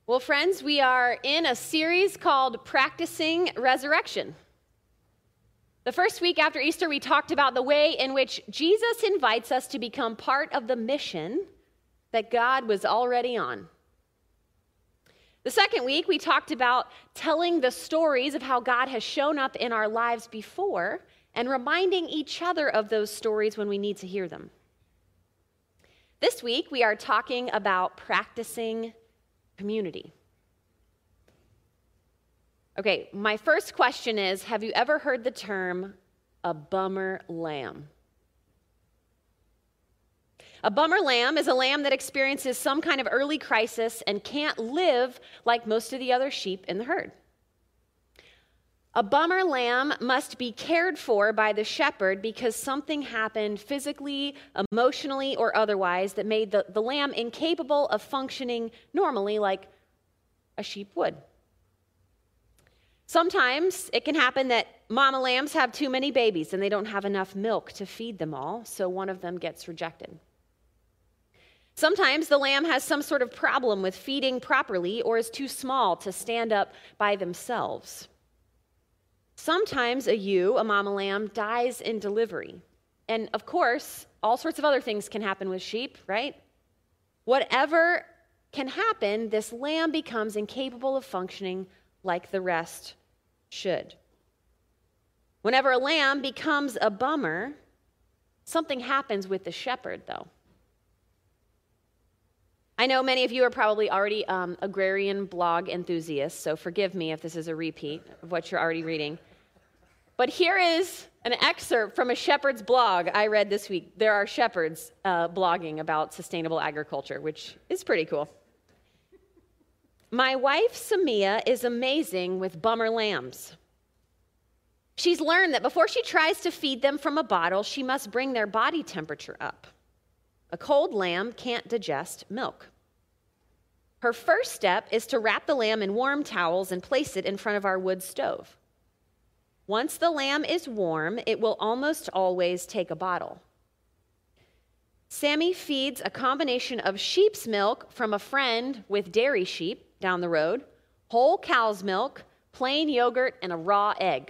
Well, friends, we are in a series called Practicing Resurrection. The first week after Easter, we talked about the way in which Jesus invites us to become part of the mission that God was already on. The second week, we talked about telling the stories of how God has shown up in our lives before and reminding each other of those stories when we need to hear them. This week, we are talking about practicing community. Okay, my first question is, have you ever heard the term a bummer lamb? A bummer lamb is a lamb that experiences some kind of early crisis and can't live like most of the other sheep in the herd. A bummer lamb must be cared for by the shepherd because something happened physically, emotionally, or otherwise that made the lamb incapable of functioning normally like a sheep would. Sometimes it can happen that mama lambs have too many babies and they don't have enough milk to feed them all, so one of them gets rejected. Sometimes the lamb has some sort of problem with feeding properly or is too small to stand up by themselves. Sometimes a mama lamb, dies in delivery. And of course, all sorts of other things can happen with sheep, right? Whatever can happen, this lamb becomes incapable of functioning like the rest should. Whenever a lamb becomes a bummer, something happens with the shepherd, though. I know many of you are probably already agrarian blog enthusiasts, so forgive me if this is a repeat of what you're already reading. But here is an excerpt from a shepherd's blog I read this week. There are shepherds blogging about sustainable agriculture, which is pretty cool. My wife, Samia, is amazing with bummer lambs. She's learned that before she tries to feed them from a bottle, she must bring their body temperature up. A cold lamb can't digest milk. Her first step is to wrap the lamb in warm towels and place it in front of our wood stove. Once the lamb is warm, it will almost always take a bottle. Sammy feeds a combination of sheep's milk from a friend with dairy sheep down the road, whole cow's milk, plain yogurt, and a raw egg.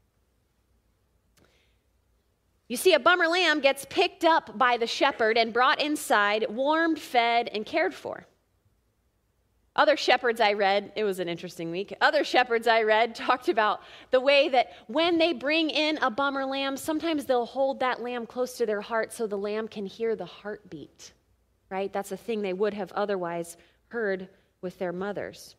You see, a bummer lamb gets picked up by the shepherd and brought inside, warmed, fed, and cared for. Other shepherds I read, it was an interesting week, other shepherds I read talked about the way that when they bring in a bummer lamb, sometimes they'll hold that lamb close to their heart so the lamb can hear the heartbeat, right? That's a thing they would have otherwise heard with their mothers.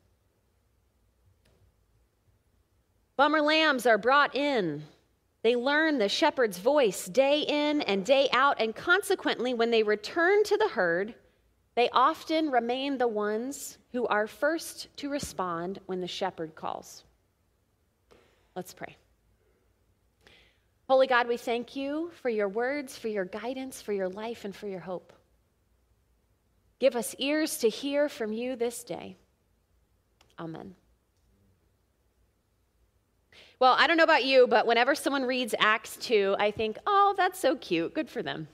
Bummer lambs are brought in. They learn the shepherd's voice day in and day out, and consequently, when they return to the herd, they often remain the ones who are first to respond when the shepherd calls. Let's pray. Holy God, we thank you for your words, for your guidance, for your life, and for your hope. Give us ears to hear from you this day. Amen. Well, I don't know about you, but whenever someone reads Acts 2, I think, oh, that's so cute. Good for them.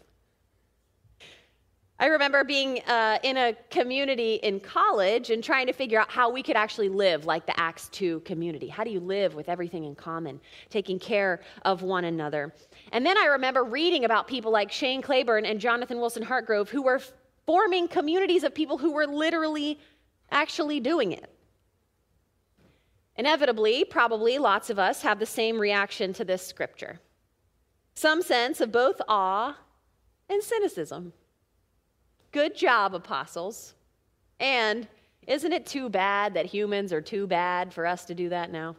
I remember being in a community in college and trying to figure out how we could actually live like the Acts 2 community. How do you live with everything in common, taking care of one another? And then I remember reading about people like Shane Claiborne and Jonathan Wilson Hartgrove who were forming communities of people who were literally actually doing it. Inevitably, probably lots of us have the same reaction to this scripture. Some sense of both awe and cynicism. Good job, apostles. And isn't it too bad that humans are too bad for us to do that now?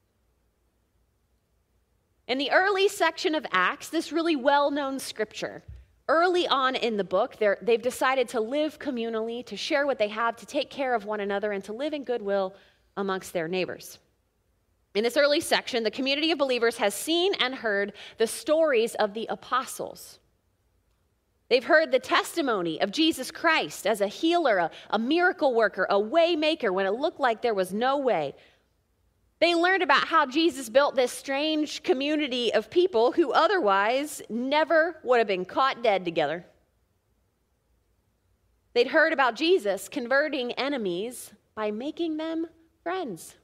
In the early section of Acts, this really well-known scripture, early on in the book, they've decided to live communally, to share what they have, to take care of one another, and to live in goodwill amongst their neighbors. In this early section, the community of believers has seen and heard the stories of the apostles. They've heard the testimony of Jesus Christ as a healer, a miracle worker, a way maker when it looked like there was no way. They learned about how Jesus built this strange community of people who otherwise never would have been caught dead together. They'd heard about Jesus converting enemies by making them friends.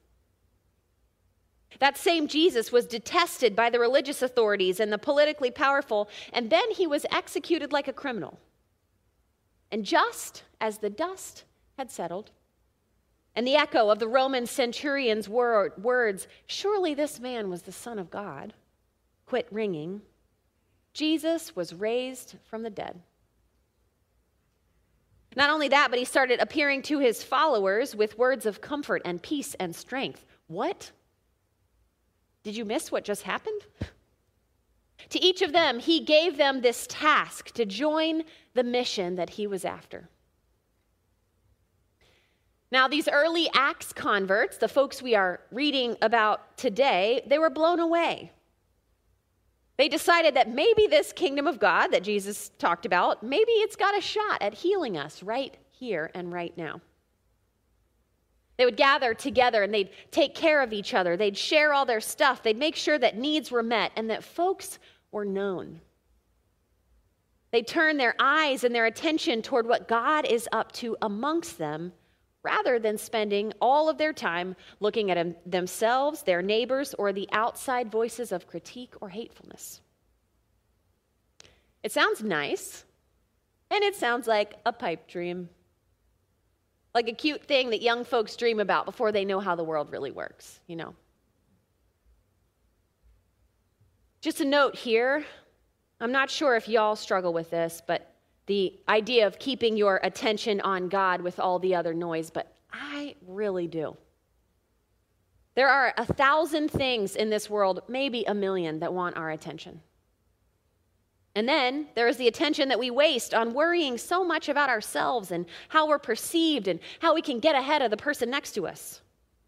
That same Jesus was detested by the religious authorities and the politically powerful, and then he was executed like a criminal. And just as the dust had settled, and the echo of the Roman centurion's words, "Surely this man was the Son of God," quit ringing, Jesus was raised from the dead. Not only that, but he started appearing to his followers with words of comfort and peace and strength. What? Did you miss what just happened? To each of them, he gave them this task to join the mission that he was after. Now, these early Acts converts, the folks we are reading about today, they were blown away. They decided that maybe this kingdom of God that Jesus talked about, maybe it's got a shot at healing us right here and right now. They would gather together and they'd take care of each other. They'd share all their stuff. They'd make sure that needs were met and that folks were known. They'd turn their eyes and their attention toward what God is up to amongst them, rather than spending all of their time looking at themselves, their neighbors, or the outside voices of critique or hatefulness. It sounds nice, and it sounds like a pipe dream. Like a cute thing that young folks dream about before they know how the world really works, you know. Just a note here, I'm not sure if y'all struggle with this, but the idea of keeping your attention on God with all the other noise, but I really do. There are 1,000 things in this world, maybe 1,000,000, that want our attention. And then there is the attention that we waste on worrying so much about ourselves and how we're perceived and how we can get ahead of the person next to us.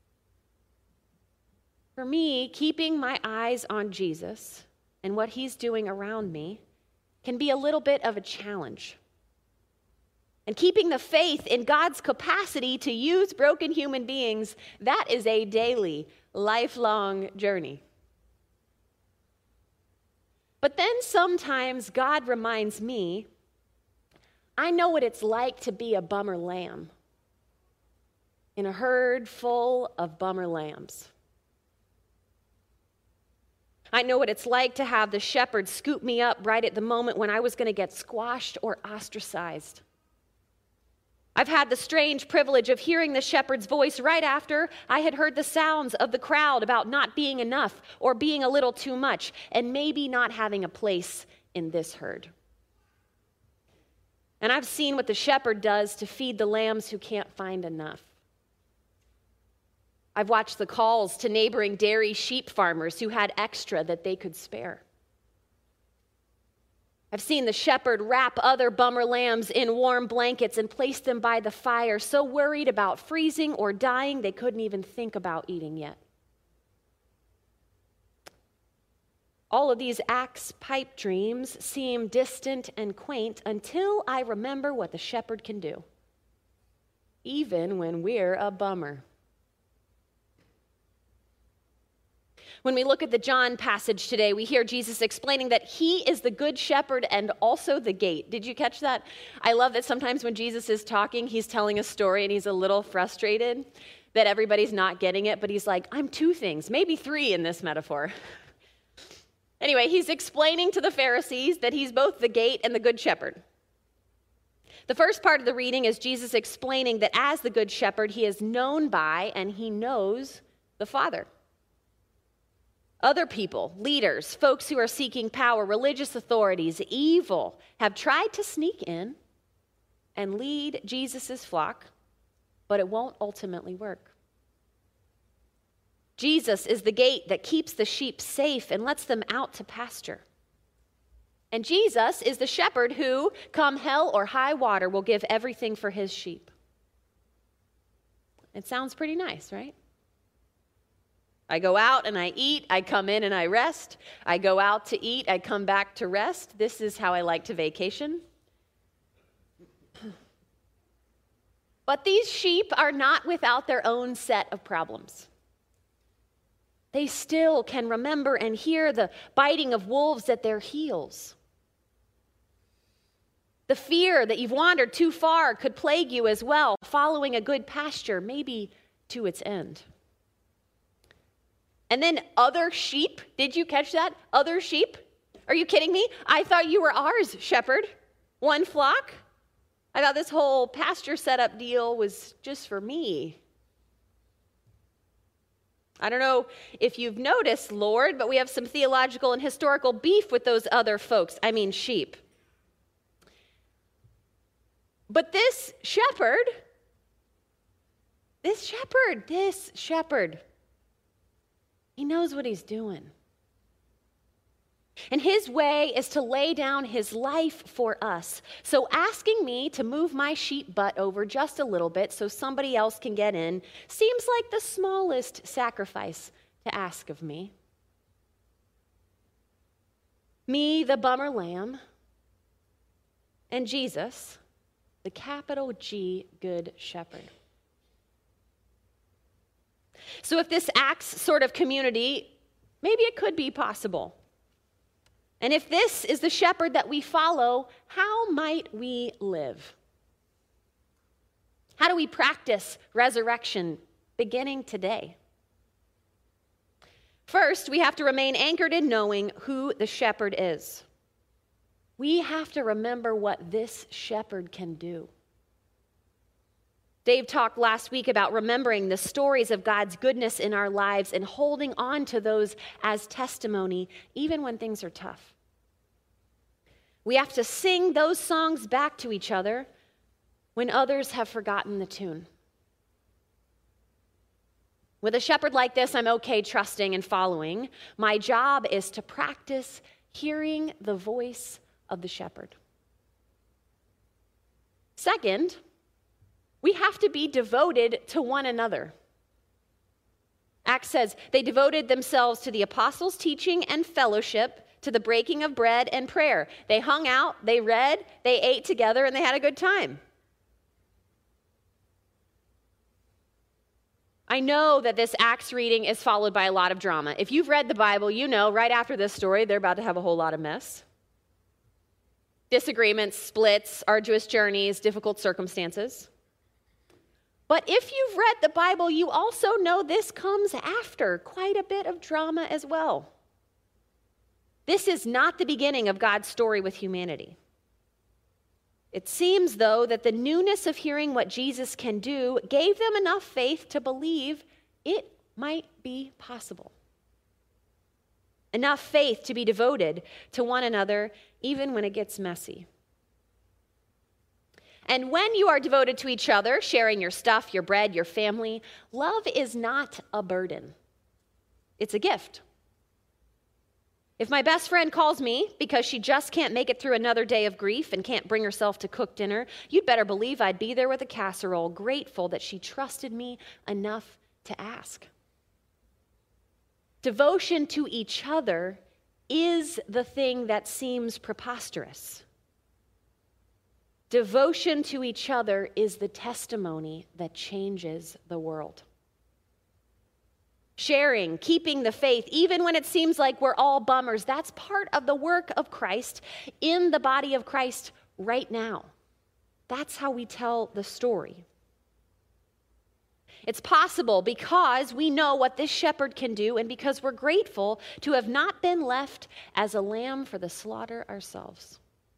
For me, keeping my eyes on Jesus and what he's doing around me can be a little bit of a challenge. And keeping the faith in God's capacity to use broken human beings, that is a daily, lifelong journey. But then sometimes God reminds me, I know what it's like to be a bummer lamb in a herd full of bummer lambs. I know what it's like to have the shepherd scoop me up right at the moment when I was going to get squashed or ostracized. I've had the strange privilege of hearing the shepherd's voice right after I had heard the sounds of the crowd about not being enough or being a little too much and maybe not having a place in this herd. And I've seen what the shepherd does to feed the lambs who can't find enough. I've watched the calls to neighboring dairy sheep farmers who had extra that they could spare. I've seen the shepherd wrap other bummer lambs in warm blankets and place them by the fire, so worried about freezing or dying they couldn't even think about eating yet. All of these Acts pipe dreams seem distant and quaint until I remember what the shepherd can do, even when we're a bummer. When we look at the John passage today, we hear Jesus explaining that he is the good shepherd and also the gate. Did you catch that? I love that sometimes when Jesus is talking, he's telling a story and he's a little frustrated that everybody's not getting it, but he's like, I'm two things, maybe three in this metaphor. Anyway, he's explaining to the Pharisees that he's both the gate and the good shepherd. The first part of the reading is Jesus explaining that as the good shepherd, he is known by and he knows the Father. Other people, leaders, folks who are seeking power, religious authorities, evil, have tried to sneak in and lead Jesus' flock, but it won't ultimately work. Jesus is the gate that keeps the sheep safe and lets them out to pasture. And Jesus is the shepherd who, come hell or high water, will give everything for his sheep. It sounds pretty nice, right? I go out and I eat, I come in and I rest. I go out to eat, I come back to rest. This is how I like to vacation. But these sheep are not without their own set of problems. They still can remember and hear the biting of wolves at their heels. The fear that you've wandered too far could plague you as well, following a good pasture, maybe to its end. And then other sheep, did you catch that? Other sheep? Are you kidding me? I thought you were ours, shepherd. One flock? I thought this whole pasture setup deal was just for me. I don't know if you've noticed, Lord, but we have some theological and historical beef with those other folks. I mean, sheep. But this shepherd, he knows what he's doing. And his way is to lay down his life for us. So asking me to move my sheep butt over just a little bit so somebody else can get in seems like the smallest sacrifice to ask of me. Me, the bummer lamb, and Jesus, the capital G Good Shepherd. So if this Acts sort of community, maybe it could be possible. And if this is the shepherd that we follow, how might we live? How do we practice resurrection beginning today? First, we have to remain anchored in knowing who the shepherd is. We have to remember what this shepherd can do. Dave talked last week about remembering the stories of God's goodness in our lives and holding on to those as testimony, even when things are tough. We have to sing those songs back to each other when others have forgotten the tune. With a shepherd like this, I'm okay trusting and following. My job is to practice hearing the voice of the shepherd. Second, we have to be devoted to one another. Acts says they devoted themselves to the apostles' teaching and fellowship, to the breaking of bread and prayer. They hung out, they read, they ate together, and they had a good time. I know that this Acts reading is followed by a lot of drama. If you've read the Bible, you know right after this story, they're about to have a whole lot of mess. Disagreements, splits, arduous journeys, difficult circumstances. But if you've read the Bible, you also know this comes after quite a bit of drama as well. This is not the beginning of God's story with humanity. It seems, though, that the newness of hearing what Jesus can do gave them enough faith to believe it might be possible. Enough faith to be devoted to one another, even when it gets messy. And when you are devoted to each other, sharing your stuff, your bread, your family, love is not a burden. It's a gift. If my best friend calls me because she just can't make it through another day of grief and can't bring herself to cook dinner, you'd better believe I'd be there with a casserole, grateful that she trusted me enough to ask. Devotion to each other is the thing that seems preposterous. Devotion to each other is the testimony that changes the world. Sharing, keeping the faith, even when it seems like we're all bummers, that's part of the work of Christ in the body of Christ right now. That's how we tell the story. It's possible because we know what this shepherd can do and because we're grateful to have not been left as a lamb for the slaughter ourselves.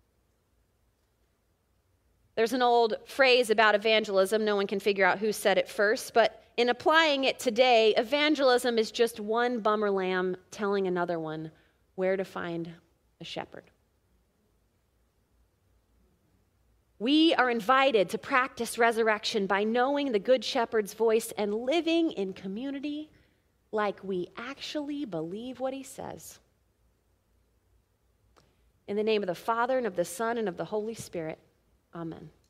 There's an old phrase about evangelism. No one can figure out who said it first, but in applying it today, evangelism is just one bummer lamb telling another one where to find a shepherd. We are invited to practice resurrection by knowing the Good Shepherd's voice and living in community like we actually believe what he says. In the name of the Father, and of the Son, and of the Holy Spirit, amen.